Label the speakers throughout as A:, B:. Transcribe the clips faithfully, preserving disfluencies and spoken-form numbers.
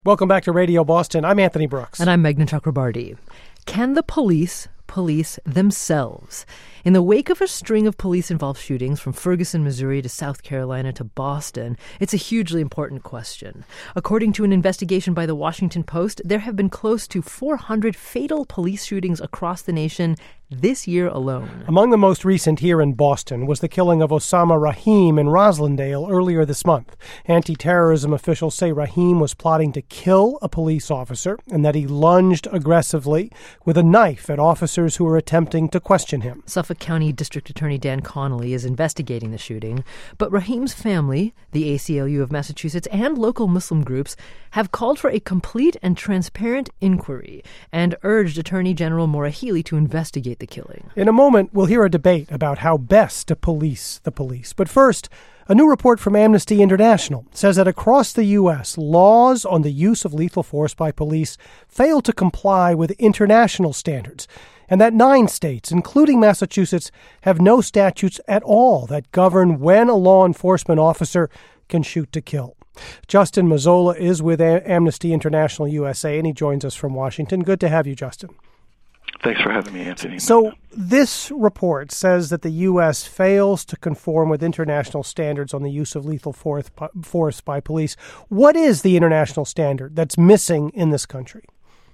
A: Welcome back to Radio Boston. I'm Anthony Brooks.
B: And I'm Meghna Chakrabarti. Can the police police themselves? In the wake of a string of police-involved shootings from Ferguson, Missouri to South Carolina to Boston, it's a hugely important question. According to an investigation by the Washington Post, there have been close to four hundred fatal police shootings across the nation this year alone.
A: Among the most recent here in Boston was the killing of Osama Rahim in Roslindale earlier this month. Anti-terrorism officials say Rahim was plotting to kill a police officer and that he lunged aggressively with a knife at officers who were attempting to question him.
B: Suffolk County District Attorney Dan Connolly is investigating the shooting, but Rahim's family, the A C L U of Massachusetts, and local Muslim groups have called for a complete and transparent inquiry and urged Attorney General Maura Healey to investigate the killing.
A: In a moment, we'll hear a debate about how best to police the police. But first, a new report from Amnesty International says that across the U S, laws on the use of lethal force by police fail to comply with international standards, and that nine states, including Massachusetts, have no statutes at all that govern when a law enforcement officer can shoot to kill. Justin Mazzola is with a- Amnesty International U S A, and he joins us from Washington. Good to have you, Justin.
C: Thanks for having me, Anthony.
A: So this report says that the U S fails to conform with international standards on the use of lethal force force by police. What is the international standard that's missing in this country?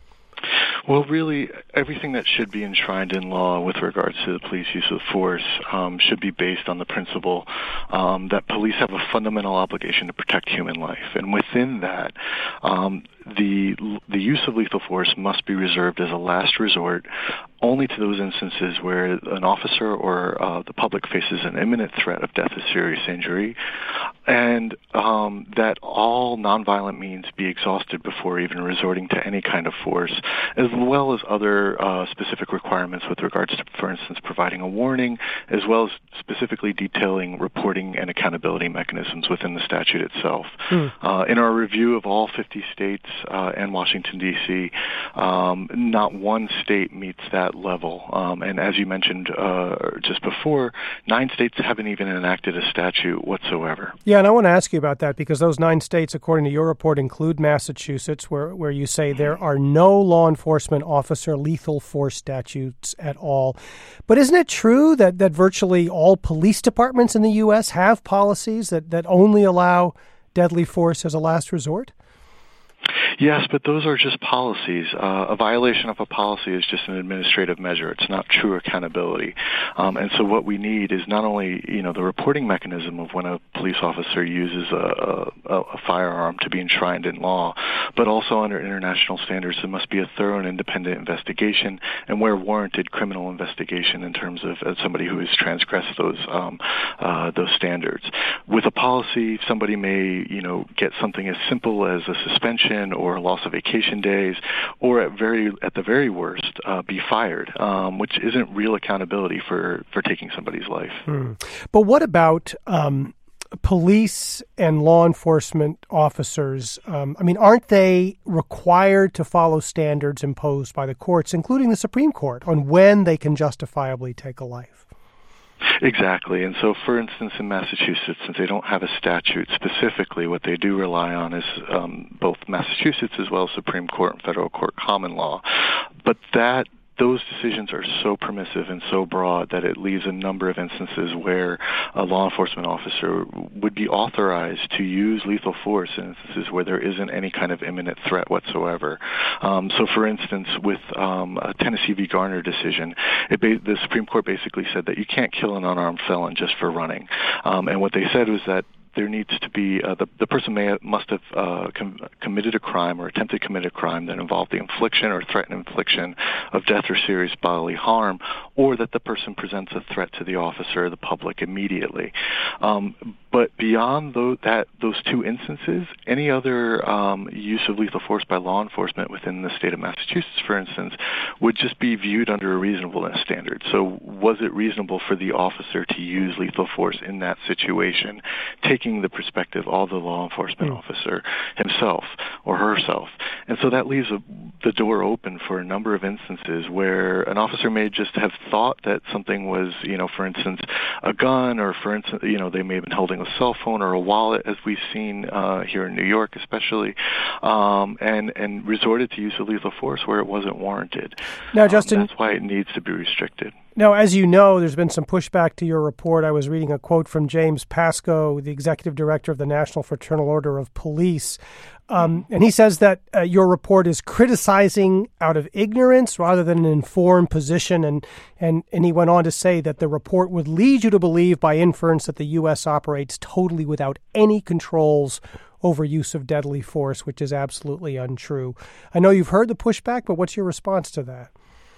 C: Well, really, everything that should be enshrined in law with regards to the police use of force um, should be based on the principle um, that police have a fundamental obligation to protect human life. And within that, um, the the use of lethal force must be reserved as a last resort only to those instances where an officer or uh, the public faces an imminent threat of death or serious injury, and um, that all nonviolent means be exhausted before even resorting to any kind of force, as well as other uh, specific requirements with regards to, for instance, providing a warning, as well as specifically detailing reporting and accountability mechanisms within the statute itself. Hmm. Uh, in our review of all fifty states uh, and Washington, D C, um, not one state meets that level. Um, and as you mentioned uh, just before, nine states haven't even enacted a statute whatsoever.
A: Yeah, and I want to ask you about that because those nine states, according to your report, include Massachusetts, where, where you say there are no law enforcement officer lethal force statutes at all. But isn't it true that, that virtually all police departments in the U S have policies that, that only allow deadly force as a last resort?
C: Yes, but those are just policies. Uh, a violation of a policy is just an administrative measure. It's not true accountability. Um, and so what we need is not only, you know, the reporting mechanism of when a police officer uses a, a, a firearm to be enshrined in law, but also under international standards, there must be a thorough and independent investigation and, where warranted, criminal investigation in terms of uh, somebody who has transgressed those um, uh, those standards. With a policy, somebody may, you know, get something as simple as a suspension or a loss of vacation days, or at very at the very worst, uh, be fired, um, which isn't real accountability for, for taking somebody's life.
A: Hmm. But what about um, police and law enforcement officers? Um, I mean, aren't they required to follow standards imposed by the courts, including the Supreme Court, on when they can justifiably take a life?
C: Exactly. And so, for instance, in Massachusetts, since they don't have a statute specifically, what they do rely on is um, both Massachusetts as well as Supreme Court and federal court common law. But that those decisions are so permissive and so broad that it leaves a number of instances where a law enforcement officer would be authorized to use lethal force in instances where there isn't any kind of imminent threat whatsoever. Um, so, for instance, with um, a Tennessee v. Garner decision, it ba- the Supreme Court basically said that you can't kill an unarmed felon just for running. Um, and what they said was that there needs to be uh, the the person may must have uh, com- committed a crime or attempted to commit a crime that involved the infliction or threatened infliction of death or serious bodily harm, or that the person presents a threat to the officer or the public immediately. Um, but beyond those, that those two instances, any other um, use of lethal force by law enforcement within the state of Massachusetts, for instance, would just be viewed under a reasonableness standard. So, was it reasonable for the officer to use lethal force in that situation, taking the perspective of the law enforcement mm. officer himself or herself? And so that leaves a, the door open for a number of instances where an officer may just have thought that something was, you know, for instance, a gun, or for instance, you know, they may have been holding a cell phone or a wallet, as we've seen uh, here in New York especially, um, and, and resorted to use of lethal force where it wasn't warranted.
A: Now, Justin,
C: um, that's why it needs to be restricted.
A: Now, as you know, there's been some pushback to your report. I was reading a quote from James Pascoe, the executive director of the National Fraternal Order of Police. Um, and he says that uh, your report is criticizing out of ignorance rather than an informed position. And, and, and he went on to say that the report would lead you to believe by inference that the U S operates totally without any controls over use of deadly force, which is absolutely untrue. I know you've heard the pushback, but what's your response to that?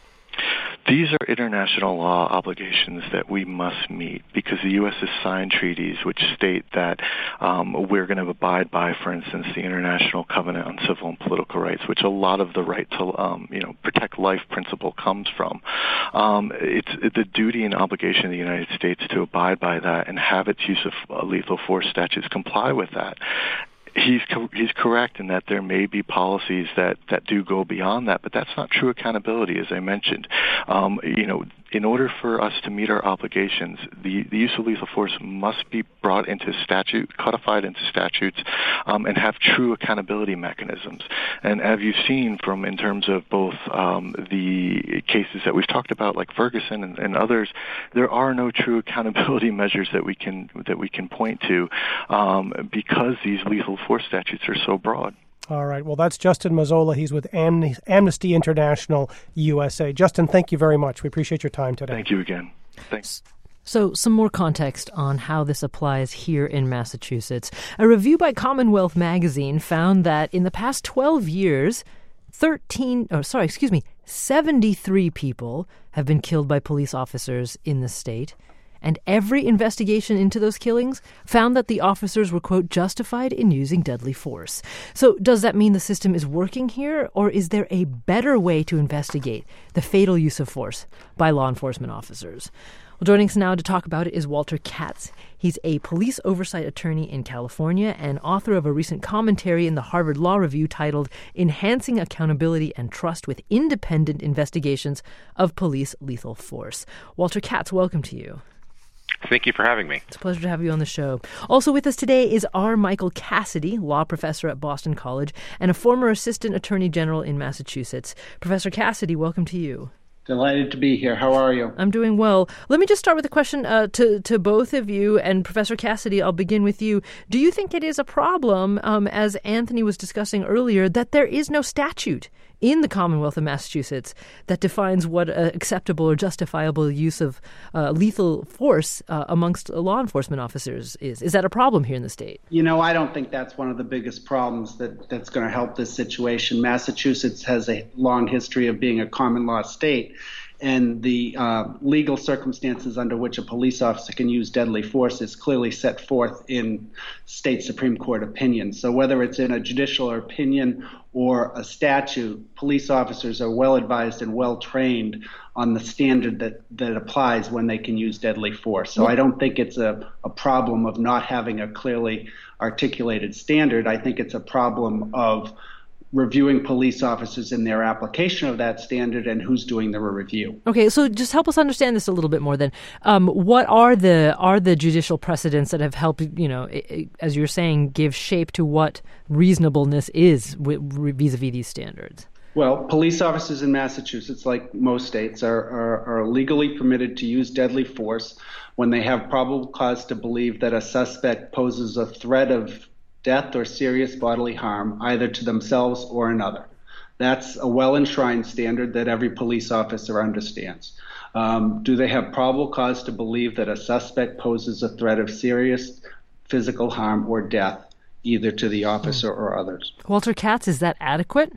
C: These are international law obligations that we must meet because the U S has signed treaties which state that um, we're going to abide by, for instance, the International Covenant on Civil and Political Rights, which a lot of the right to um, you know protect life principle comes from. Um, it's the duty and obligation of the United States to abide by that and have its use of uh, lethal force statutes comply with that. He's co- he's correct in that there may be policies that, that do go beyond that, but that's not true accountability, as I mentioned. Um, you know, in order for us to meet our obligations, the, the use of lethal force must be brought into statute, codified into statutes, um, and have true accountability mechanisms. And as you've seen from in terms of both um, the cases that we've talked about, like Ferguson and, and others, there are no true accountability measures that we can that we can point to um, because these lethal force statutes are so broad.
A: All right. Well, that's Justin Mazzola. He's with Am- Amnesty International U S A. Justin, thank you very much. We appreciate your time today.
C: Thank you again. Thanks.
B: So, some more context on how this applies here in Massachusetts. A review by Commonwealth Magazine found that in the past twelve years, thirteen, oh, sorry, excuse me, seventy-three people have been killed by police officers in the state. And every investigation into those killings found that the officers were, quote, justified in using deadly force. So does that mean the system is working here, or is there a better way to investigate the fatal use of force by law enforcement officers? Well, joining us now to talk about it is Walter Katz. He's a police oversight attorney in California and author of a recent commentary in the Harvard Law Review titled Enhancing Accountability and Trust with Independent Investigations of Police Lethal Force. Walter Katz, welcome to you.
D: Thank you for having me.
B: It's a pleasure to have you on the show. Also with us today is R. Michael Cassidy, law professor at Boston College and a former assistant attorney general in Massachusetts. Professor Cassidy, welcome to you.
E: Delighted to be here. How are you?
B: I'm doing well. Let me just start with a question uh, to, to both of you. And Professor Cassidy, I'll begin with you. Do you think it is a problem, um, as Anthony was discussing earlier, that there is no statute in the Commonwealth of Massachusetts that defines what uh, acceptable or justifiable use of uh, lethal force uh, amongst law enforcement officers is? Is that a problem here in the state?
E: You know, I don't think that's one of the biggest problems that, that's going to help this situation. Massachusetts has a long history of being a common law state, and the uh, legal circumstances under which a police officer can use deadly force is clearly set forth in state Supreme Court opinions. So whether it's in a judicial opinion or a statute, police officers are well advised and well trained on the standard that, that applies when they can use deadly force. So I don't think it's a, a problem of not having a clearly articulated standard. I think it's a problem of reviewing police officers in their application of that standard and who's doing the review.
B: Okay, so just help us understand this a little bit more then. Um, what are the are the judicial precedents that have helped, you know, as you're saying, give shape to what reasonableness is vis-a-vis these standards?
E: Well, police officers in Massachusetts, like most states, are, are, are legally permitted to use deadly force when they have probable cause to believe that a suspect poses a threat of death or serious bodily harm, either to themselves or another. That's a well-enshrined standard that every police officer understands. Um, do they have probable cause to believe that a suspect poses a threat of serious physical harm or death, either to the officer or others?
B: Walter Katz, is that adequate?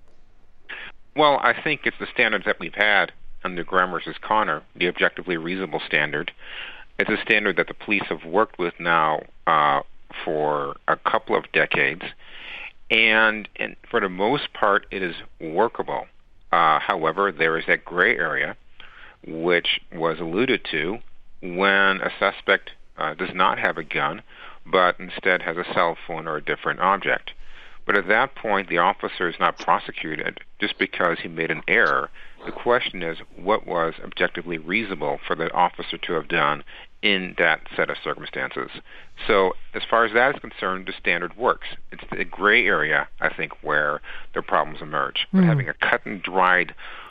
D: Well, I think it's the standards that we've had under Graham versus Connor, the objectively reasonable standard. It's a standard that the police have worked with now uh, for a couple of decades, and, and for the most part, it is workable. Uh, however, there is that gray area, which was alluded to when a suspect uh, does not have a gun, but instead has a cell phone or a different object. But at that point, the officer is not prosecuted just because he made an error. The question is, what was objectively reasonable for the officer to have done in that set of circumstances? So as far as that is concerned, the standard works. It's the gray area, I think, where the problems emerge. But
B: Mm.
D: having a cut-and-dried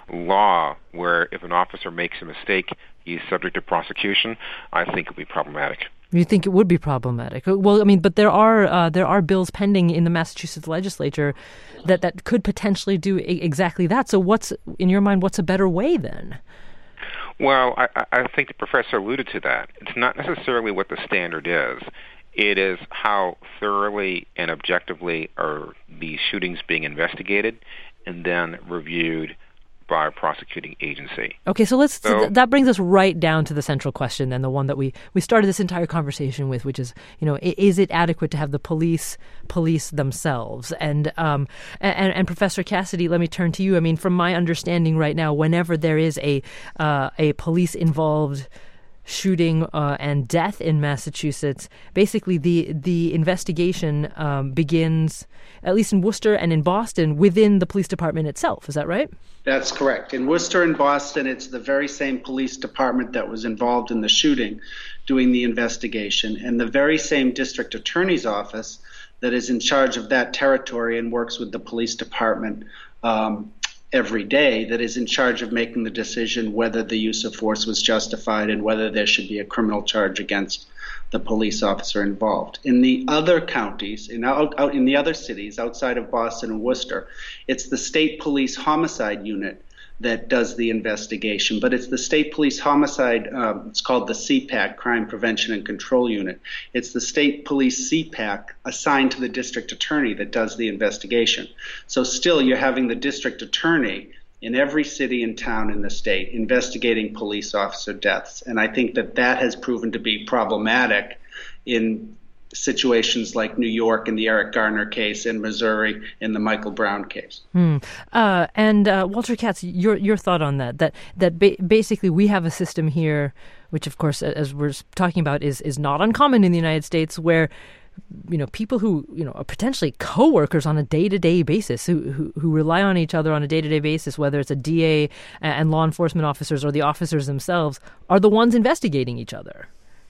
D: law where if an officer makes a mistake, he's subject to prosecution, I think would be problematic.
B: You think it would be problematic? Well, I mean, but there are uh, there are bills pending in the Massachusetts legislature that, that could potentially do I- exactly that. So what's, in your mind, what's a better way then?
D: Well, I, I think the professor alluded to that. It's not necessarily what the standard is. It is how thoroughly and objectively are these shootings being investigated and then reviewed by a prosecuting agency.
B: Okay, so let's.
D: So,
B: th- that brings us right down to the central question, then the one that we, we started this entire conversation with, which is, you know, is it adequate to have the police police themselves? And um and, and Professor Cassidy, let me turn to you. I mean, from my understanding right now, whenever there is a uh, a police involved shooting uh, and death in Massachusetts, basically the the investigation um, begins, at least in Worcester and in Boston, within the police department itself. Is that right?
E: That's correct. In Worcester and Boston, it's the very same police department that was involved in the shooting doing the investigation, and the very same district attorney's office that is in charge of that territory and works with the police department um, every day, that is in charge of making the decision whether the use of force was justified and whether there should be a criminal charge against the police officer involved. In the other counties, in out, out in the other cities outside of Boston and Worcester, it's the state police homicide unit that does the investigation, but it's the state police homicide, um, it's called the C PAC, Crime Prevention and Control Unit. It's the state police C PAC assigned to the district attorney that does the investigation. So still you're having the district attorney in every city and town in the state investigating police officer deaths. And I think that that has proven to be problematic in situations like New York in the Eric Garner case, and Missouri in the Michael Brown case.
B: Hmm. Uh, and uh, Walter Katz, your your thought on that? That that ba- basically we have a system here, which of course, as we're talking about, is is not uncommon in the United States, where you know people who you know are potentially coworkers on a day-to-day basis, who who, who rely on each other on a day-to-day basis, whether it's a D A and law enforcement officers or the officers themselves, are the ones investigating each other.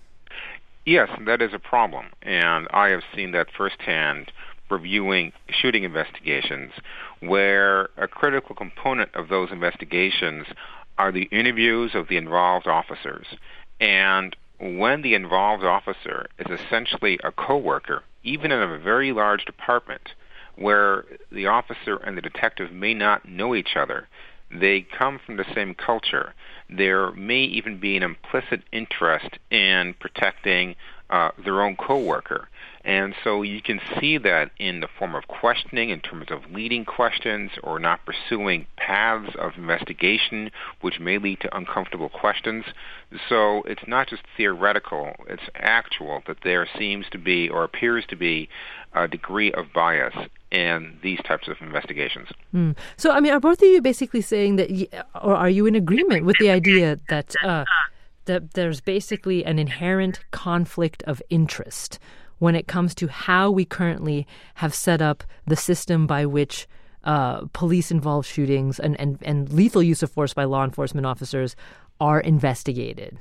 D: Yes, that is a problem, and I have seen that firsthand reviewing shooting investigations, where a critical component of those investigations are the interviews of the involved officers. And when the involved officer is essentially a coworker, even in a very large department, where the officer and the detective may not know each other, they come from the same culture. There may even be an implicit interest in protecting uh, their own coworker. And so you can see that in the form of questioning, in terms of leading questions or not pursuing paths of investigation, which may lead to uncomfortable questions. So it's not just theoretical, it's actual that there seems to be or appears to be a degree of bias in these types of investigations.
B: Mm. So, I mean, are both of you basically saying that, or are you in agreement with the idea that uh, that there's basically an inherent conflict of interest when it comes to how we currently have set up the system by which uh, police-involved shootings and, and, and lethal use of force by law enforcement officers are investigated?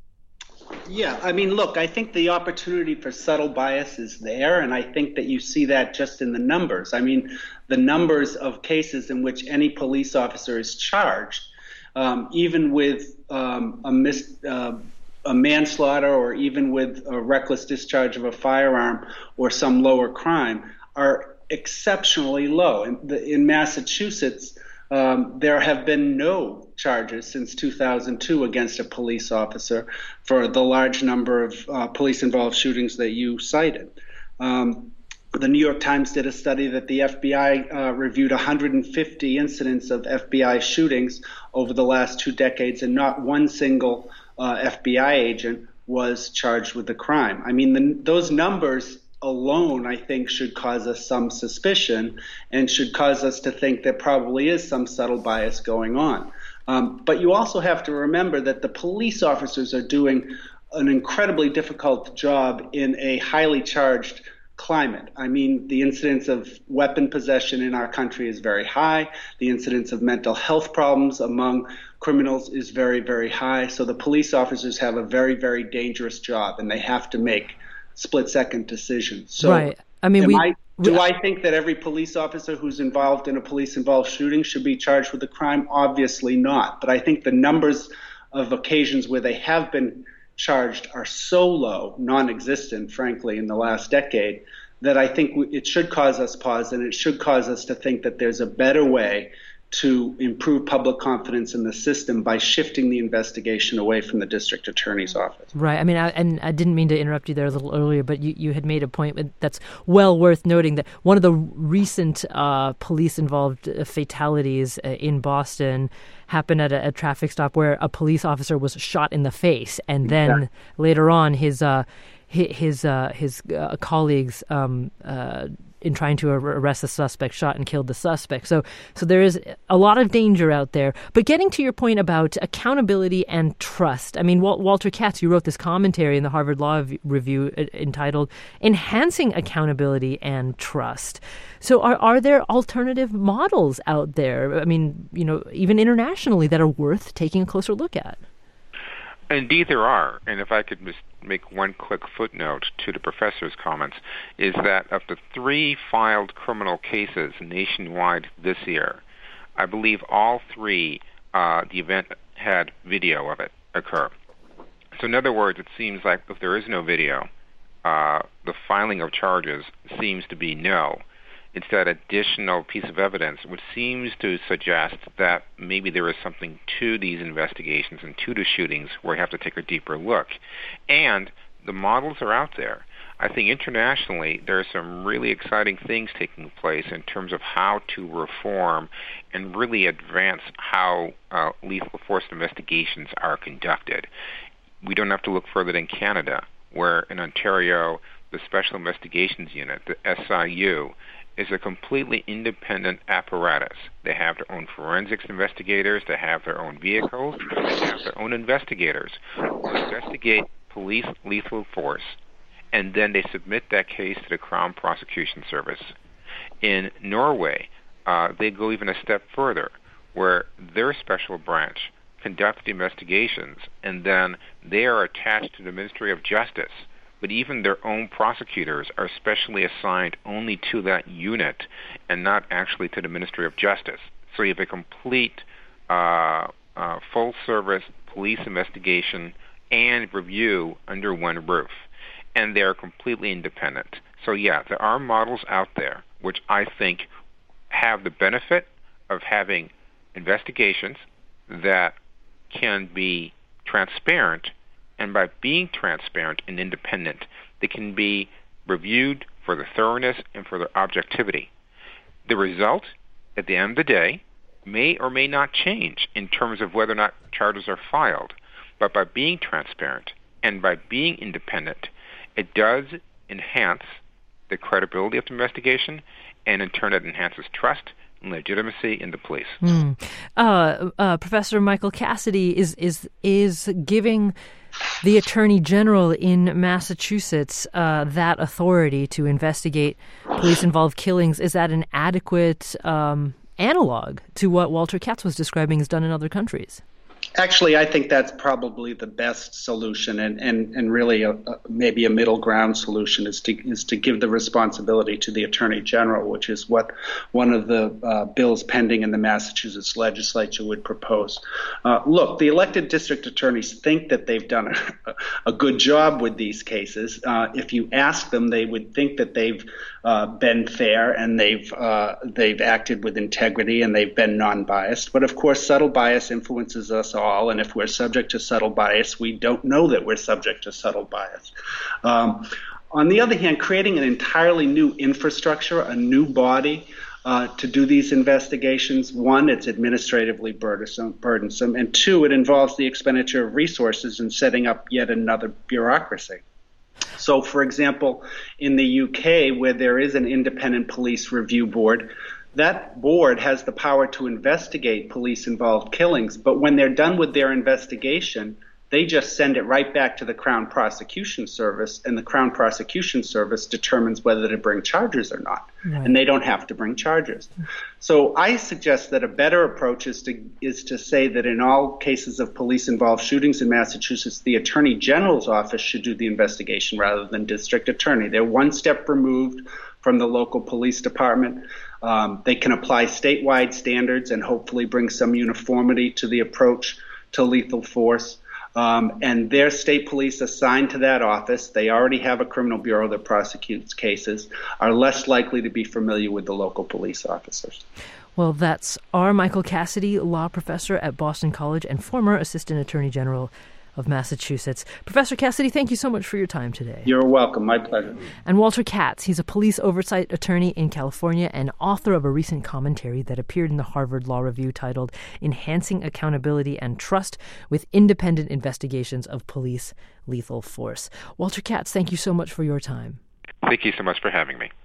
E: Yeah, I mean, look, I think the opportunity for subtle bias is there, and I think that you see that just in the numbers. I mean, the numbers of cases in which any police officer is charged, um, even with um, a mis- uh, a manslaughter or even with a reckless discharge of a firearm or some lower crime, are exceptionally low. In, the, in Massachusetts, um, there have been no charges since two thousand two against a police officer for the large number of uh, police-involved shootings that you cited. Um, the New York Times did a study that the F B I uh, reviewed one hundred fifty incidents of F B I shootings over the last two decades, and not one single uh, F B I agent was charged with the crime. I mean, the, those numbers alone, I think, should cause us some suspicion and should cause us to think there probably is some subtle bias going on. Um, but you also have to remember that the police officers are doing an incredibly difficult job in a highly charged climate. I mean, the incidence of weapon possession in our country is very high. The incidence of mental health problems among criminals is very, very high. So the police officers have a very, very dangerous job, and they have to make split-second decisions. So
B: right. I mean, we,
E: I, do
B: we,
E: I think that every police officer who's involved in a police-involved shooting should be charged with a crime? Obviously not. But I think the numbers of occasions where they have been charged are so low, non-existent, frankly, in the last decade, that I think it should cause us pause, and it should cause us to think that there's a better way to improve public confidence in the system by shifting the investigation away from the district attorney's office.
B: Right. I mean, I, and I didn't mean to interrupt you there a little earlier, but you, you had made a point that's well worth noting, that one of the recent uh, police-involved fatalities uh, in Boston happened at a, a traffic stop where a police officer was shot in the face, and then yeah. later on his uh, his uh, his uh, colleagues um, uh, in trying to arrest the suspect shot and killed the suspect. So so there is a lot of danger out there. But getting to your point about accountability and trust, I mean, Walter Katz, you wrote this commentary in the Harvard Law Review entitled Enhancing Accountability and Trust. So are are there alternative models out there, I mean, you know, even internationally, that are worth taking a closer look at?
D: Indeed, there are. And if I could just make one quick footnote to the professor's comments, is that of the three filed criminal cases nationwide this year, I believe all three, uh, the event had video of it occur. So in other words, it seems like if there is no video, uh, the filing of charges seems to be no. It's that additional piece of evidence which seems to suggest that maybe there is something to these investigations and to the shootings where you have to take a deeper look. And the models are out there. I think internationally there are some really exciting things taking place in terms of how to reform and really advance how uh, lethal force investigations are conducted. We don't have to look further than Canada, where in Ontario, the Special Investigations Unit, the S I U, is a completely independent apparatus. They have their own forensics investigators, they have their own vehicles, they have their own investigators who investigate police lethal force, and then they submit that case to the Crown Prosecution Service. In Norway, uh, they go even a step further, where their special branch conducts the investigations, and then they are attached to the Ministry of Justice. But even their own prosecutors are specially assigned only to that unit and not actually to the Ministry of Justice. So you have a complete uh, uh, full-service police investigation and review under one roof. And they're completely independent. So yeah, there are models out there which I think have the benefit of having investigations that can be transparent, and by being transparent and independent, they can be reviewed for their thoroughness and for their objectivity. The result, at the end of the day, may or may not change in terms of whether or not charges are filed, but by being transparent and by being independent, it does enhance the credibility of the investigation, and in turn it enhances trust and legitimacy in the police.
B: Mm. Uh, uh, Professor Michael Cassidy is is is giving the Attorney General in Massachusetts uh, that authority to investigate police-involved killings. Is that an adequate um, analog to what Walter Katz was describing is done in other countries?
E: Actually, I think that's probably the best solution, and, and, and really a, a, maybe a middle ground solution is to is to give the responsibility to the Attorney General, which is what one of the uh, bills pending in the Massachusetts legislature would propose. Uh, look, the elected district attorneys think that they've done a, a good job with these cases. Uh, if you ask them, they would think that they've uh, been fair and they've uh, they've acted with integrity and they've been non-biased. But of course, subtle bias influences us all, and if we're subject to subtle bias, we don't know that we're subject to subtle bias. Um, on the other hand, creating an entirely new infrastructure, a new body uh, to do these investigations, one, it's administratively burdensome, burdensome, and two, it involves the expenditure of resources in setting up yet another bureaucracy. So, for example, in the U K, where there is an independent police review board, that board has the power to investigate police-involved killings, but when they're done with their investigation, They just send it right back to the Crown Prosecution Service, and the Crown Prosecution Service determines whether to bring charges or not. Right. And they don't have to bring charges. So I suggest that a better approach is to is to say that in all cases of police-involved shootings in Massachusetts, the Attorney General's office should do the investigation rather than district attorney. They're one step removed from the local police department. Um, they can apply statewide standards and hopefully bring some uniformity to the approach to lethal force. Um, and their state police assigned to that office, they already have a criminal bureau that prosecutes cases, are less likely to be familiar with the local police officers.
B: Well, that's R. Michael Cassidy, law professor at Boston College and former Assistant Attorney General of Massachusetts. Professor Cassidy, thank you so much for your time today.
E: You're welcome. My pleasure.
B: And Walter Katz, he's a police oversight attorney in California and author of a recent commentary that appeared in the Harvard Law Review titled Enhancing Accountability and Trust with Independent Investigations of Police Lethal Force. Walter Katz, thank you so much for your time.
D: Thank you so much for having me.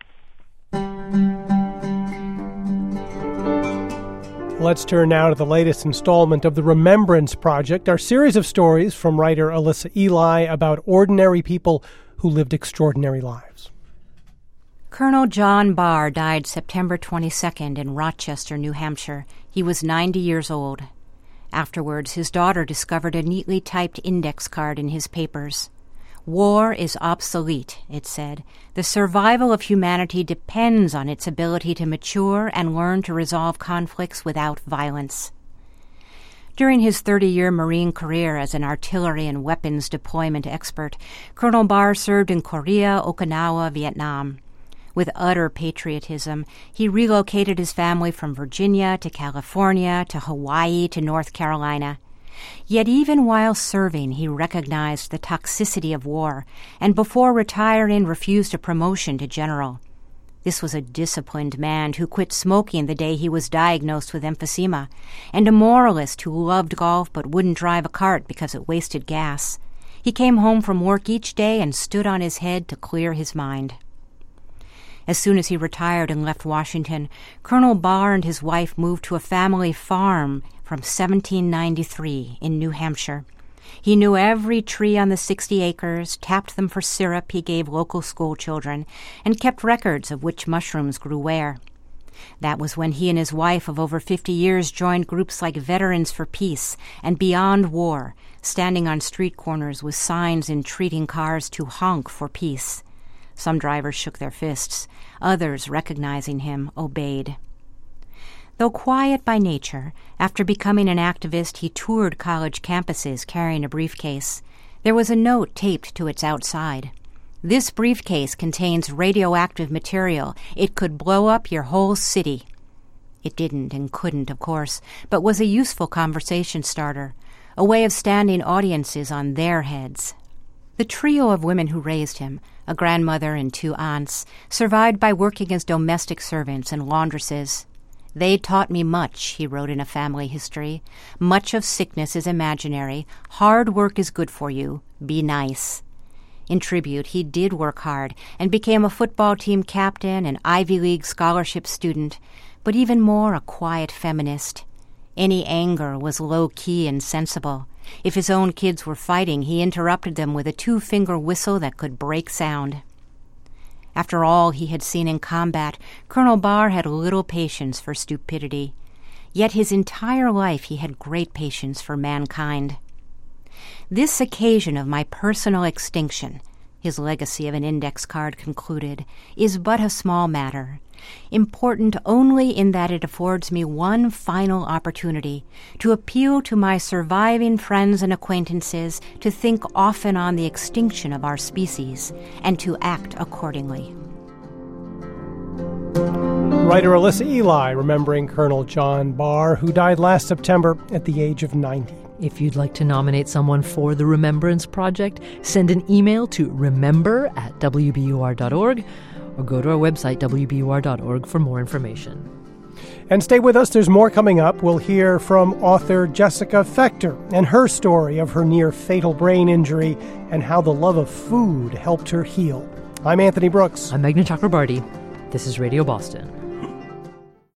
A: Let's turn now to the latest installment of the Remembrance Project, our series of stories from writer Alyssa Ely about ordinary people who lived extraordinary lives.
F: Colonel John Barr died September twenty-second in Rochester, New Hampshire. He was ninety years old. Afterwards, his daughter discovered a neatly typed index card in his papers. War is obsolete, it said. The survival of humanity depends on its ability to mature and learn to resolve conflicts without violence. During his thirty-year Marine career as an artillery and weapons deployment expert, Colonel Barr served in Korea, Okinawa, Vietnam. With utter patriotism, he relocated his family from Virginia to California to Hawaii to North Carolina. Yet even while serving, he recognized the toxicity of war, and before retiring refused a promotion to general. This was a disciplined man who quit smoking the day he was diagnosed with emphysema, and a moralist who loved golf but wouldn't drive a cart because it wasted gas. He came home from work each day and stood on his head to clear his mind. As soon as he retired and left Washington, Colonel Barr and his wife moved to a family farm from seventeen ninety-three in New Hampshire. He knew every tree on the sixty acres, tapped them for syrup he gave local school children, and kept records of which mushrooms grew where. That was when he and his wife of over fifty years joined groups like Veterans for Peace and Beyond War, standing on street corners with signs entreating cars to honk for peace. Some drivers shook their fists. Others, recognizing him, obeyed. Though quiet by nature, after becoming an activist, he toured college campuses carrying a briefcase. There was a note taped to its outside. This briefcase contains radioactive material. It could blow up your whole city. It didn't and couldn't, of course, but was a useful conversation starter, a way of standing audiences on their heads. The trio of women who raised him, a grandmother and two aunts, survived by working as domestic servants and laundresses. They taught me much, he wrote in a family history. Much of sickness is imaginary. Hard work is good for you. Be nice. In tribute, he did work hard and became a football team captain and Ivy League scholarship student, but even more a quiet feminist. Any anger was low-key and sensible. If his own kids were fighting, he interrupted them with a two-finger whistle that could break sound. After all he had seen in combat, Colonel Barr had little patience for stupidity. Yet his entire life he had great patience for mankind. This occasion of my personal extinction, his legacy of an index card concluded, is but a small matter, important only in that it affords me one final opportunity to appeal to my surviving friends and acquaintances to think often on the extinction of our species and to act accordingly.
A: Writer Alyssa Ely remembering Colonel John Barr, who died last September at the age of ninety.
B: If you'd like to nominate someone for the Remembrance Project, send an email to remember at w b u r dot org or go to our website, w b u r dot org, for more information.
A: And stay with us. There's more coming up. We'll hear from author Jessica Fechter and her story of her near-fatal brain injury and how the love of food helped her heal. I'm Anthony Brooks.
B: I'm Meghna Chakrabarty. This is Radio Boston.